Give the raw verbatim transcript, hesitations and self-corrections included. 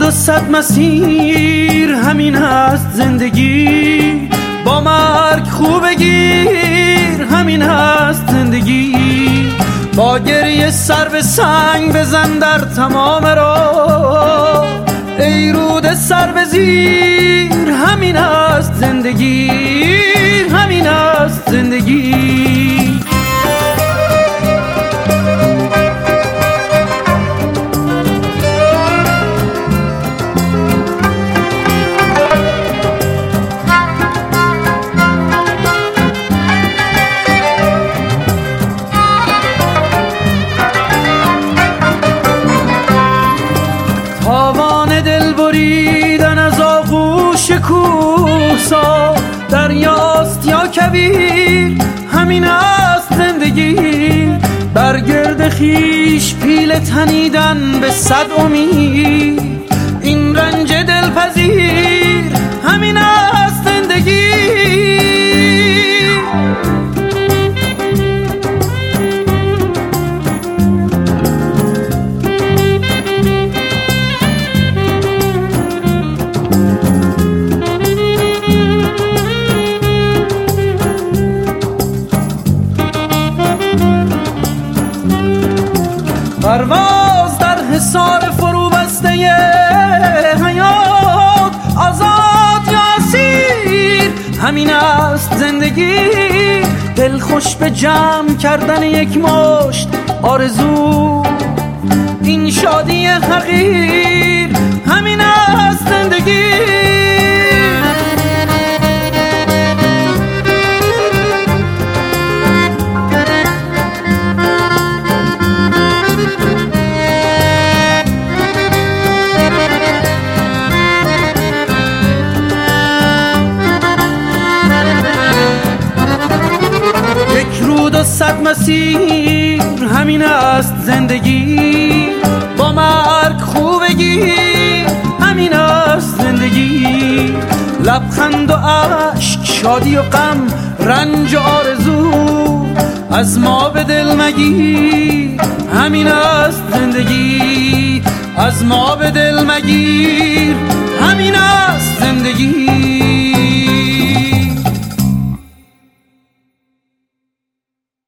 و صد مسیر همین هست زندگی، با مرگ خوب بگیر همین هست زندگی. با گریه سر به سنگ بزن در تمام راه، ای رود سر به زیر همین هست زندگی، همین هست زندگی. تاوان دل بریدن از آغوش کوهسار، دریاست یا کویر همین است زندگی. بر گرد خویش پیله تنیدن به صد امید، این رنج دلپذیر همین است زندگی. پرواز در حصار فرو بسته حیات، آزاد یا اسیر همین است زندگی. دل خوش به جمع کردن یک مشت آرزو، این شادی حقیر همین است زندگی. رود و صد مسیر همین است زندگی، با مرگ خوب بگیر همین است زندگی. لبخند و اشک، شادی و غم، رنج و آرزو، از ما به دل مگیر همین است زندگی، از ما به دل مگیر همین است زندگی.